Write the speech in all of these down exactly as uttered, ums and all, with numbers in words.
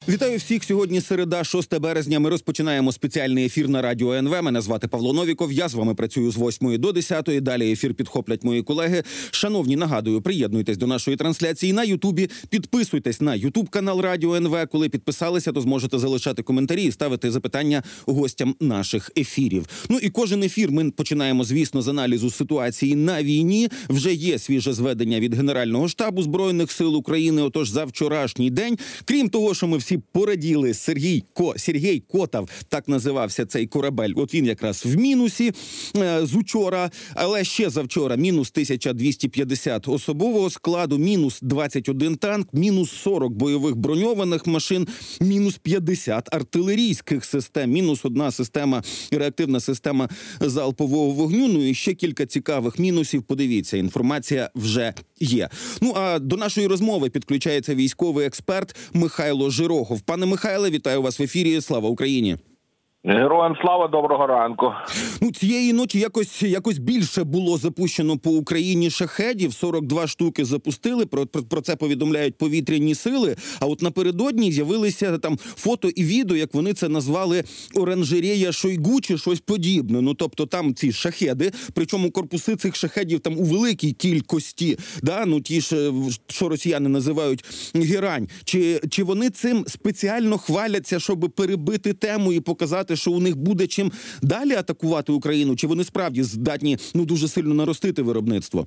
Вітаю всіх. Сьогодні середа, шосте березня. Ми розпочинаємо спеціальний ефір на радіо ен ве. Мене звати Павло Новіков. Я з вами працюю з восьмої до десятої. Далі ефір підхоплять мої колеги. Шановні, нагадую, приєднуйтесь до нашої трансляції на Ютубі. Підписуйтесь на Ютуб-канал Радіо ен ве. Коли підписалися, то зможете залишати коментарі і ставити запитання гостям наших ефірів. Ну і кожен ефір ми починаємо, звісно, з аналізу ситуації на війні. Вже є свіже зведення від Генерального штабу Збройних сил України. Отож, за вчорашній день, крім того, що ми всі пораділи, Сергій Ко Сергій Котов, так називався цей корабель. От він якраз в мінусі е, з учора, але ще завчора мінус тисяча двісті п'ятдесят особового складу, мінус двадцять один танк, мінус сорок бойових броньованих машин, мінус п'ятдесят артилерійських систем, мінус одна система, реактивна система залпового вогню. Ну і ще кілька цікавих мінусів. Подивіться, інформація вже є. Ну а до нашої розмови підключається військовий експерт Михайло Жирохов. Пане Михайле, вітаю вас в ефірі. Слава Україні! Героям слава, доброго ранку. Ну, цієї ночі якось якось більше було запущено по Україні шахедів. сорок два штуки запустили, про, про, про це повідомляють повітряні сили. А от напередодні з'явилися там фото і відео, як вони це назвали, оранжерея Шойгу чи щось подібне. Ну, тобто там ці шахеди, причому корпуси цих шахедів там у великій кількості, да? Ну, ті ж, що росіяни називають герань. Чи, чи вони цим спеціально хваляться, щоб перебити тему і показати, що у них буде чим далі атакувати Україну, чи вони справді здатні ну дуже сильно наростити виробництво?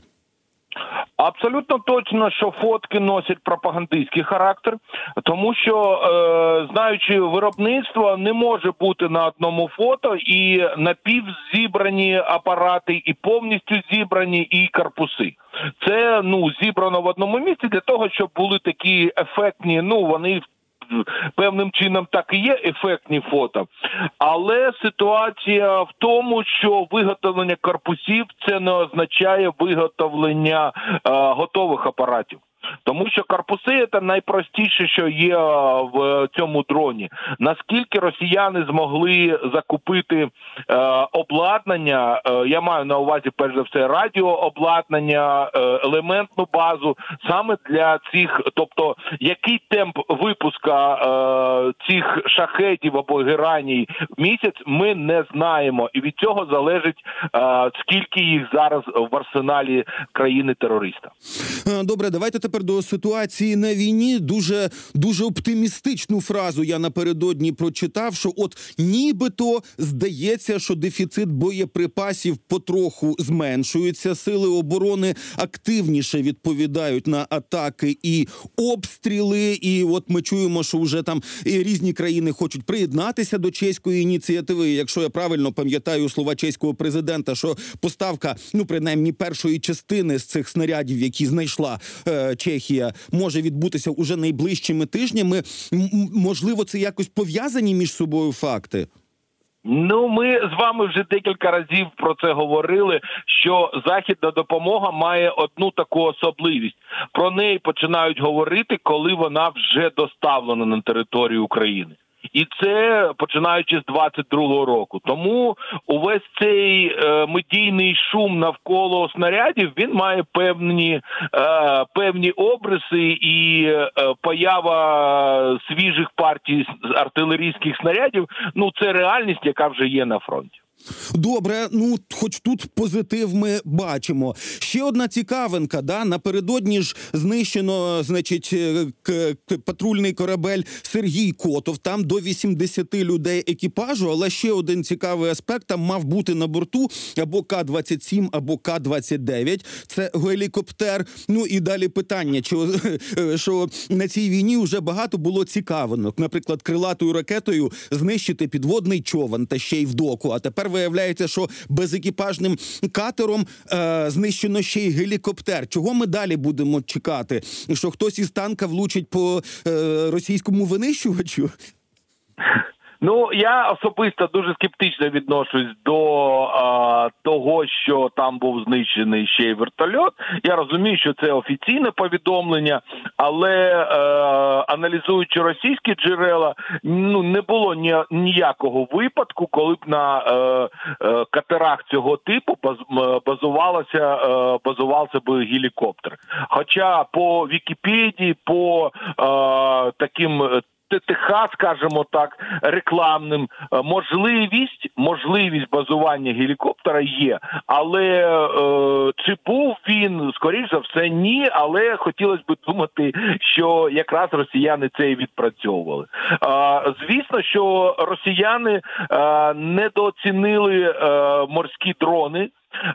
Абсолютно точно, що фотки носять пропагандистський характер, тому що, е, знаючи виробництво, не може бути на одному фото і напівзібрані апарати, і повністю зібрані, і корпуси. Це, ну, зібрано в одному місці для того, щоб були такі ефектні, ну, вони певним чином так і є ефектні фото, але ситуація в тому, що виготовлення корпусів – це не означає виготовлення е, готових апаратів. Тому що корпуси – це найпростіше, що є в цьому дроні. Наскільки росіяни змогли закупити е, обладнання, е, я маю на увазі, перш за все, радіообладнання, е, елементну базу, саме для цих, тобто, який темп випуска е, цих шахедів або гераній в місяць, ми не знаємо. І від цього залежить, е, скільки їх зараз в арсеналі країни-терориста. Добре, давайте тепер до ситуації на війні. Дуже, дуже оптимістичну фразу я напередодні прочитав, що от нібито здається, що дефіцит боєприпасів потроху зменшується, сили оборони активніше відповідають на атаки і обстріли, і от ми чуємо, що вже там і різні країни хочуть приєднатися до чеської ініціативи. Якщо я правильно пам'ятаю слова чеського президента, що поставка, ну принаймні першої частини з цих снарядів, які знайшла е, Чехія, може відбутися уже найближчими тижнями. М- можливо, це якось пов'язані між собою факти? Ну, ми з вами вже декілька разів про це говорили, що західна допомога має одну таку особливість. Про неї починають говорити, коли вона вже доставлена на територію України. І це починаючи з двадцять другого року. Тому увесь цей е, медійний шум навколо снарядів, він має певні, е, певні обриси, і е, поява свіжих партій артилерійських снарядів, ну це реальність, яка вже є на фронті. Добре, ну, хоч тут позитив ми бачимо. Ще одна цікавинка, да, напередодні ж знищено, значить, к- к- патрульний корабель Сергій Котов, там до вісімдесят людей екіпажу, але ще один цікавий аспект, там мав бути на борту або Ка двадцять сім, або Ка двадцять дев'ять, це гелікоптер. Ну і далі питання, що, що на цій війні вже багато було цікавинок, наприклад, крилатою ракетою знищити підводний човен, та ще й в доку, а тепер виявляється, що безекіпажним катером е, знищено ще й гелікоптер. Чого ми далі будемо чекати? Що хтось із танка влучить по е, російському винищувачу? Ну, я особисто дуже скептично відношусь до а, того, що там був знищений ще й вертольот. Я розумію, що це офіційне повідомлення, але а, аналізуючи російські джерела, ну, не було ні, ніякого випадку, коли б на а, а, катерах цього типу баз, базувалося, а, базувався би гелікоптер. Хоча по Вікіпедії, по а, таким ТТХ, скажімо так, рекламним. Можливість, можливість базування гелікоптера є, але е, чи був він, скоріш за все, ні, але хотілося б думати, що якраз росіяни це і відпрацьовували. Е, звісно, що росіяни е, недооцінили е, морські дрони.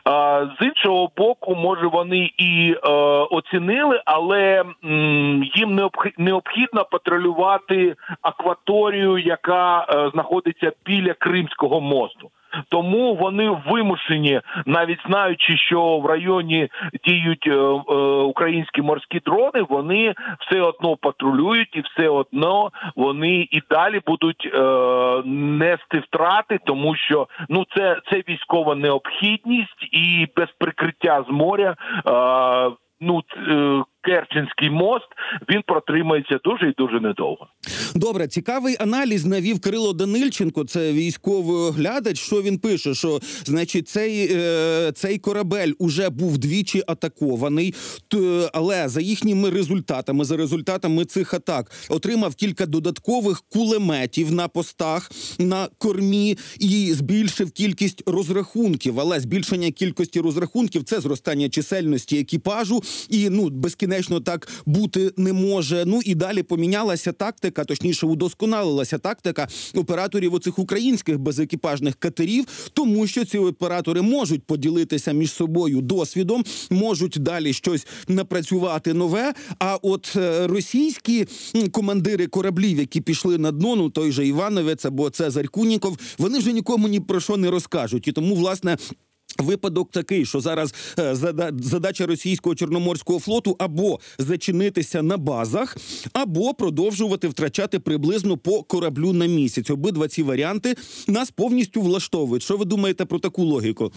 З іншого боку, може, вони і е, оцінили, але м, їм необхідно патрулювати акваторію, яка е, знаходиться біля Кримського мосту. Тому вони вимушені, навіть знаючи, що в районі діють е, е, українські морські дрони, вони все одно патрулюють і все одно вони і далі будуть е, нести втрати, тому що ну це, це військова необхідність і без прикриття з моря е, ну е, Керченський мост, він протримається дуже і дуже недовго. Добре, цікавий аналіз навів Кирило Данильченко, це військовий оглядач. Що він пише? Що, значить, цей, е, цей корабель уже був двічі атакований, т, але за їхніми результатами, за результатами цих атак, отримав кілька додаткових кулеметів на постах, на кормі і збільшив кількість розрахунків. Але збільшення кількості розрахунків – це зростання чисельності екіпажу і, ну, безкінечно так бути не може. Ну і далі помінялася тактика, точніше удосконалилася тактика операторів оцих українських безекіпажних катерів, тому що ці оператори можуть поділитися між собою досвідом, можуть далі щось напрацювати нове, а от російські командири кораблів, які пішли на дно, ну той же Івановець або Цезарь Куніков, вони вже нікому ні про що не розкажуть. І тому, власне, випадок такий, що зараз е, задача російського Чорноморського флоту або зачинитися на базах, або продовжувати втрачати приблизно по кораблю на місяць. Обидва ці варіанти нас повністю влаштовують. Що ви думаєте про таку логіку?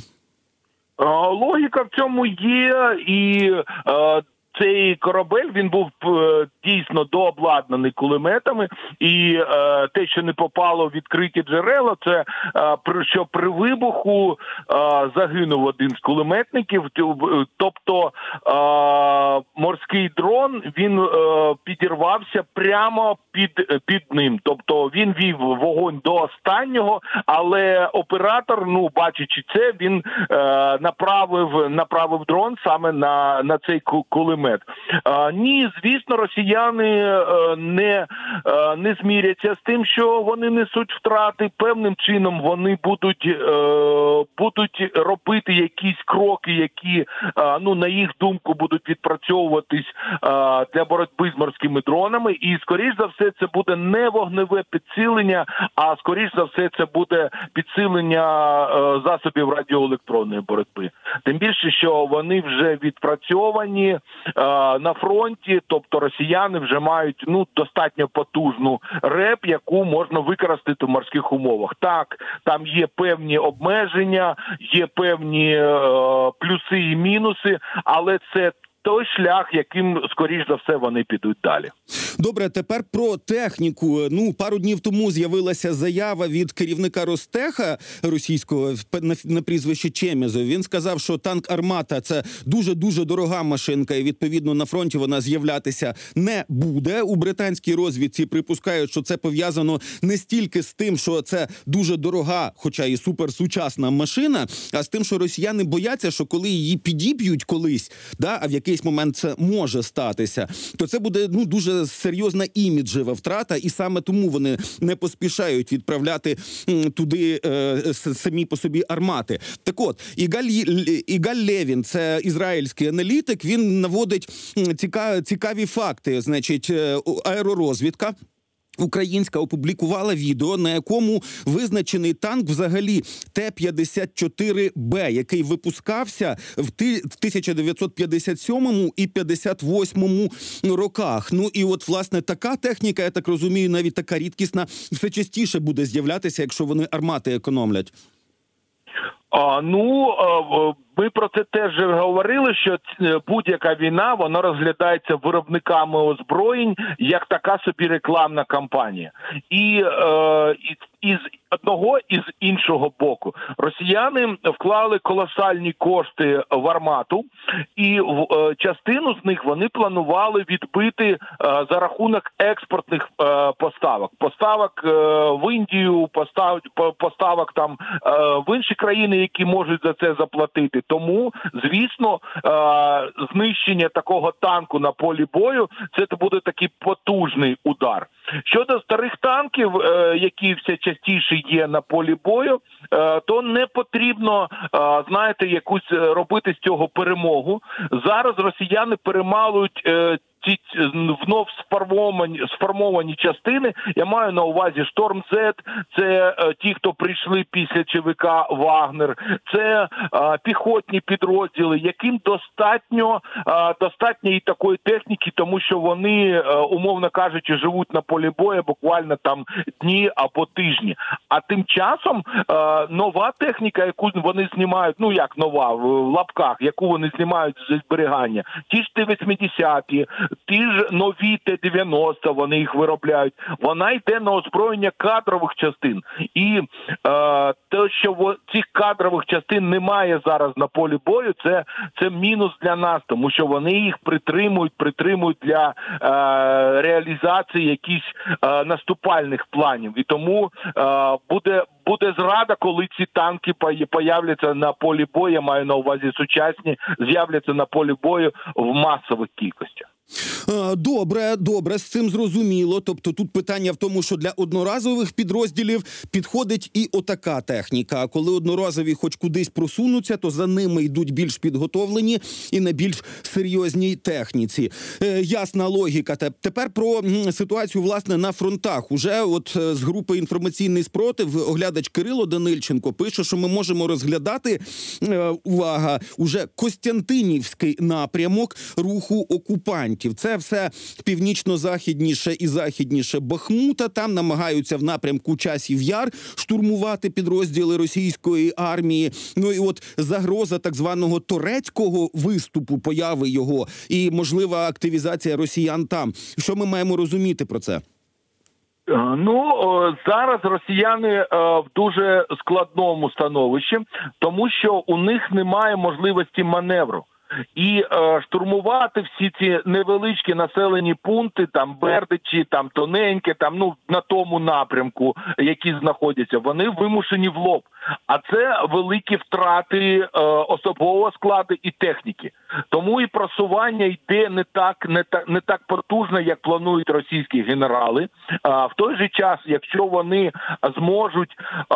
Логіка в цьому є, і е, цей корабель, він був е, дійсно дообладнаний кулеметами, і е, те, що не попало в відкриті джерела, це е, при, що при вибуху е, загинув один з кулеметників, тобто е, морський дрон, він е, підірвався прямо під, під ним, тобто він вів вогонь до останнього, але оператор, ну, бачачи це, він е, направив, направив дрон саме на, на цей кулемет. А, ні, звісно, росіяни а, не, а, не зміряться з тим, що вони несуть втрати. Певним чином вони будуть, а, будуть робити якісь кроки, які, а, ну, на їх думку, будуть відпрацьовуватись а, для боротьби з морськими дронами. І, скоріш за все, це буде не вогневе підсилення, а, скоріш за все, це буде підсилення а, засобів радіоелектронної боротьби. Тим більше, що вони вже відпрацьовані на фронті, тобто росіяни вже мають ну достатньо потужну РЕП, яку можна використати в морських умовах. Так, там є певні обмеження, є певні е, плюси і мінуси, але це той шлях, яким, скоріш за все, вони підуть далі. Добре, тепер про техніку. Ну, пару днів тому з'явилася заява від керівника Ростеха російського на, на прізвище Чемезов. Він сказав, що танк «Армата» – це дуже-дуже дорога машинка, і, відповідно, на фронті вона з'являтися не буде. У британській розвідці припускають, що це пов'язано не стільки з тим, що це дуже дорога, хоча і суперсучасна машина, а з тим, що росіяни бояться, що коли її підіб'ють колись, да, а в якийсь момент це може статися, то це буде ну дуже серйозна іміджева втрата, і саме тому вони не поспішають відправляти м, туди е, самі по собі армати. Так от, Ігаль, Ігаль Левін, це ізраїльський аналітик, він наводить цікаві, цікаві факти. Значить, аеророзвідка українська опублікувала відео, на якому визначений танк взагалі Т п'ятдесят чотири Б, який випускався в тисяча дев'ятсот п'ятдесят сьомому і п'ятдесят восьмому роках. Ну і от, власне, така техніка, я так розумію, навіть така рідкісна, все частіше буде з'являтися, якщо вони армати економлять. А, ну, ми про це теж говорили, що будь-яка війна, вона розглядається виробниками озброєнь як така собі рекламна кампанія. І, е, і з одного і з іншого боку росіяни вклали колосальні кошти в армату, і в е, частину з них вони планували відбити е, за рахунок експортних е, поставок. Поставок е, в Індію, поставок, поставок там е, в інші країни, які можуть за це заплатити. Тому, звісно, е, знищення такого танку на полі бою – це буде такий потужний удар. Щодо старих танків, е, які все частіше є на полі бою, е, то не потрібно, е, знаєте, якусь робити з цього перемогу. Зараз росіяни перемалують е, ці внов сформовані, сформовані частини. Я маю на увазі Шторм-Зет, це е, ті, хто прийшли після ЧВК Вагнер, це е, піхотні підрозділи, яким достатньо, е, достатньо і такої техніки, тому що вони, е, умовно кажучи, живуть на полі бою буквально там дні або тижні. А тим часом е, нова техніка, яку вони знімають, ну як нова, в лапках, яку вони знімають з зберігання, ті ж Т вісімдесят, ті ж нові Т дев'яносто, вони їх виробляють, вона йде на озброєння кадрових частин. І е, те, що в цих кадрових частин немає зараз на полі бою, це, це мінус для нас, тому що вони їх притримують, притримують для е, реалізації якихось е, наступальних планів. І тому е, буде, буде зрада, коли ці танки появляться на полі бою, я маю на увазі сучасні, з'являться на полі бою в масових кількостях. Добре, добре, з цим зрозуміло. Тобто тут питання в тому, що для одноразових підрозділів підходить і отака техніка. А коли одноразові хоч кудись просунуться, то за ними йдуть більш підготовлені і на більш серйозній техніці. Е, ясна логіка. Тепер про ситуацію, власне, на фронтах. Уже от з групи «Інформаційний спротив» оглядач Кирило Данильченко пише, що ми можемо розглядати, е, увага, уже Костянтинівський напрямок руху окупантів. Це все північно-західніше і західніше Бахмута. Там намагаються в напрямку Часів Яр штурмувати підрозділи російської армії. Ну і от загроза так званого турецького виступу, появи його і можлива активізація росіян там. Що ми маємо розуміти про це? Ну, зараз росіяни в дуже складному становищі, тому що у них немає можливості маневру. І е, штурмувати всі ці невеличкі населені пункти, там Бердичі, там Тоненьке, там ну на тому напрямку, які знаходяться, вони вимушені в лоб. А це великі втрати е, особового складу і техніки. Тому і просування йде не так, не так, не так потужно, як планують російські генерали. А в той же час, якщо вони зможуть е,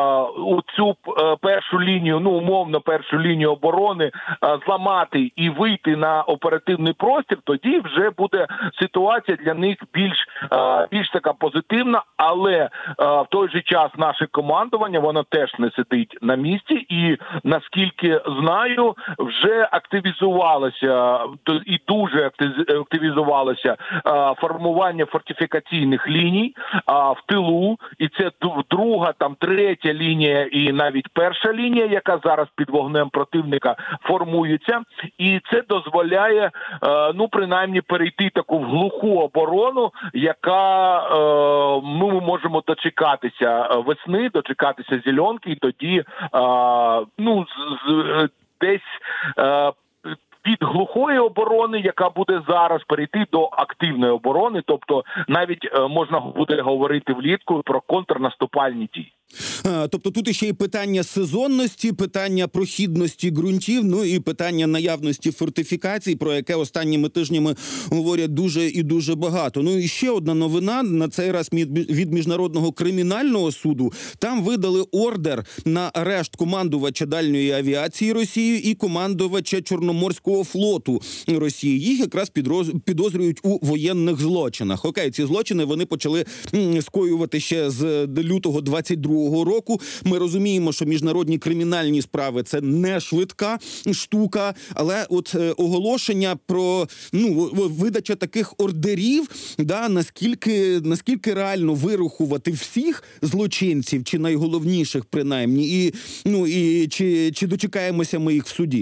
у цю е, першу лінію, ну умовно першу лінію оборони е, зламати і вийти на оперативний простір, тоді вже буде ситуація для них більш, е, більш така позитивна, але е, в той же час наше командування, воно теж не сидить на місці, і наскільки знаю, вже активізувалося і дуже активізувалося формування фортифікаційних ліній в тилу, і це друга, там третя лінія і навіть перша лінія, яка зараз під вогнем противника формується, і це дозволяє, ну принаймні перейти таку в глуху оборону, яка ну, ми можемо дочекатися весни, дочекатися зеленки, і тоді а, ну, з, з, десь а, від глухої оборони, яка буде зараз, перейти до активної оборони, тобто навіть а, можна буде говорити влітку про контрнаступальні дії. Тобто тут іще і питання сезонності, питання прохідності ґрунтів, ну і питання наявності фортифікацій, про яке останніми тижнями говорять дуже і дуже багато. Ну і ще одна новина, на цей раз від Міжнародного кримінального суду. Там видали ордер на арешт командувача дальньої авіації Росії і командувача Чорноморського флоту Росії. Їх якраз підозрюють у воєнних злочинах. Окей, ці злочини вони почали скоювати ще з лютого двадцять другого другого року. Ми розуміємо, що міжнародні кримінальні справи – це не швидка штука, але от е, оголошення про, ну, видача таких ордерів, да, наскільки, наскільки реально вирахувати всіх злочинців, чи найголовніших принаймні, і, ну, і чи, чи дочекаємося ми їх в суді?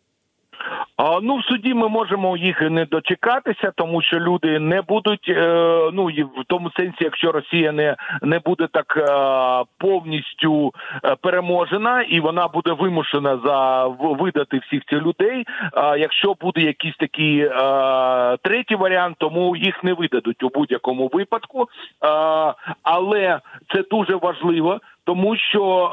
А, ну, в суді ми можемо їх не дочекатися, тому що люди не будуть, е, ну, в тому сенсі, якщо Росія не, не буде так е, повністю е, переможена, і вона буде вимушена за видати всіх цих людей, а якщо буде якийсь такий е, третій варіант, тому їх не видадуть у будь-якому випадку. Е, але це дуже важливо, тому що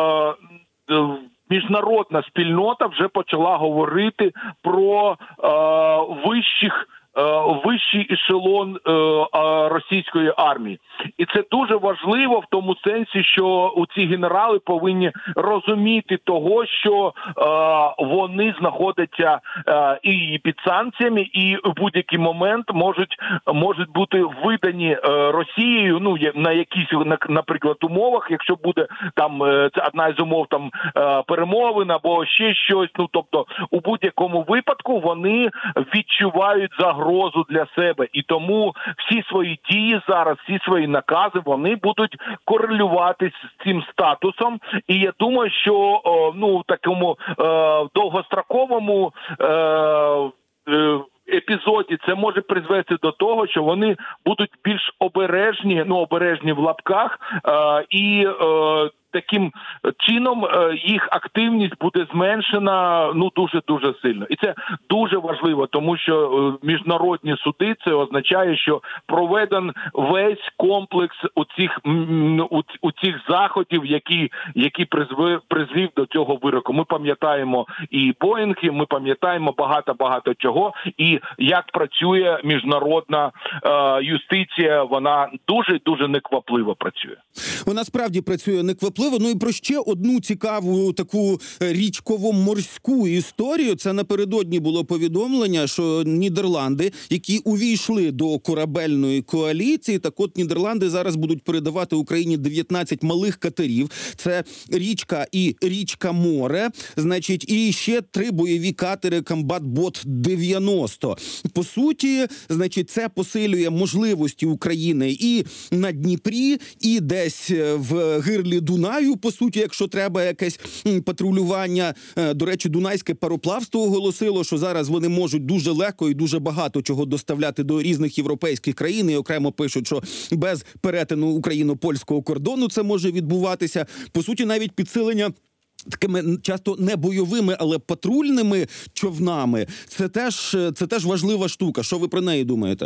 е, міжнародна спільнота вже почала говорити про е, вищих, е, вищий ешелон е, російської армії. І це дуже важливо в тому сенсі, що у ці генерали повинні розуміти того, що е, вони знаходяться е, і під санкціями, і в будь-який момент можуть, можуть бути видані е, Росією, ну, на якісь, наприклад, умовах, якщо буде там, е, це одна із умов там е, перемовин або ще щось, ну, тобто у будь-якому випадку вони відчувають загрозу для себе. І тому всі свої дії зараз, всі свої накази, вони будуть корелюватись з цим статусом. І я думаю, що ну, в такому е, довгостроковому е, е, епізоді це може призвести до того, що вони будуть більш обережні, ну, обережні в лапках, е, і е, таким чином їх активність буде зменшена, ну, дуже-дуже сильно. І це дуже важливо, тому що міжнародні суди, це означає, що проведен весь комплекс у цих, у цих заходів, які, які призвів, призвів до цього вироку. Ми пам'ятаємо і Боїнги, ми пам'ятаємо багато-багато чого, і як працює міжнародна е, юстиція, вона дуже-дуже неквапливо працює. Вона справді працює неквапливо. Ну і про ще одну цікаву таку річково-морську історію. Це напередодні було повідомлення, що Нідерланди, які увійшли до корабельної коаліції, так от Нідерланди зараз будуть передавати Україні дев'ятнадцять малих катерів. Це річка і річка-море, значить, і ще три бойові катери «Комбат-бот дев'яносто». По суті, значить, це посилює можливості України і на Дніпрі, і десь в гирлі Дунаю, по суті, якщо треба якесь патрулювання. До речі, Дунайське пароплавство оголосило, що зараз вони можуть дуже легко і дуже багато чого доставляти до різних європейських країн, і окремо пишуть, що без перетину україно-польського кордону це може відбуватися. По суті, навіть підсилення такими часто не бойовими, але патрульними човнами. Це теж, це теж важлива штука. Що ви про неї думаєте?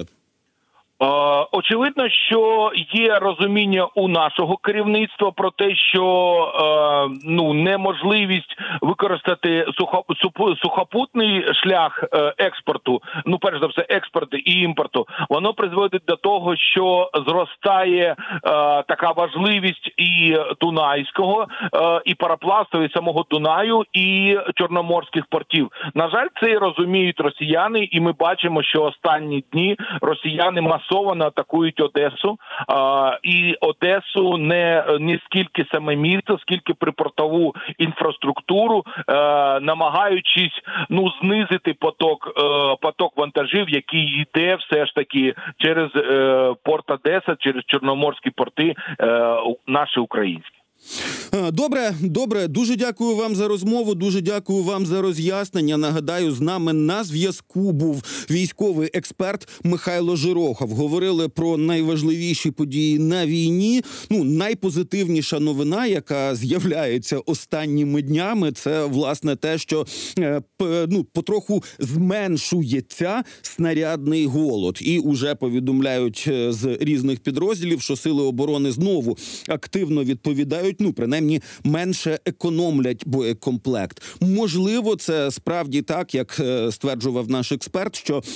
Очевидно, що є розуміння у нашого керівництва про те, що е, ну, неможливість використати сухо, сухопутний шлях е, експорту, ну, перш за все, експорту і імпорту, воно призводить до того, що зростає е, така важливість і Дунайського, е, і пароплавства, і самого Дунаю, і чорноморських портів. На жаль, це і розуміють росіяни, і ми бачимо, що останні дні росіяни масово масово атакують Одесу, а, і Одесу не, не скільки саме місто, скільки припортову інфраструктуру, а, намагаючись, ну, знизити поток, а, поток вантажів, який йде все ж таки через а, порт Одеса, через чорноморські порти а, наші українські. Добре, добре. Дуже дякую вам за розмову, дуже дякую вам за роз'яснення. Нагадаю, з нами на зв'язку був військовий експерт Михайло Жирохов. Говорили про найважливіші події на війні. Ну, найпозитивніша новина, яка з'являється останніми днями, це, власне, те, що ну, потроху зменшується снарядний голод. І уже повідомляють з різних підрозділів, що сили оборони знову активно відповідають, ну, принаймні, менше економлять боєкомплект. Можливо, це справді так, як стверджував наш експерт, що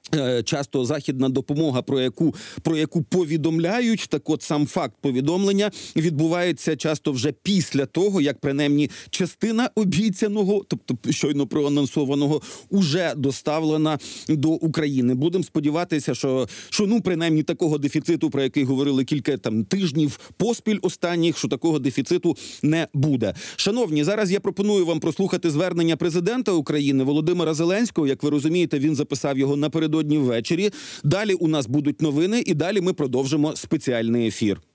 часто західна допомога, про яку, про яку повідомляють, так от сам факт повідомлення відбувається часто вже після того, як принаймні частина обіцяного, тобто щойно проанонсованого, уже доставлена до України. Будемо сподіватися, що, що ну, принаймні такого дефіциту, про який говорили кілька там тижнів поспіль останніх, що такого дефіциту не буде. Шановні, зараз я пропоную вам прослухати звернення президента України Володимира Зеленського. Як ви розумієте, він записав його напередодні ввечері. Далі у нас будуть новини і далі ми продовжимо спеціальний ефір.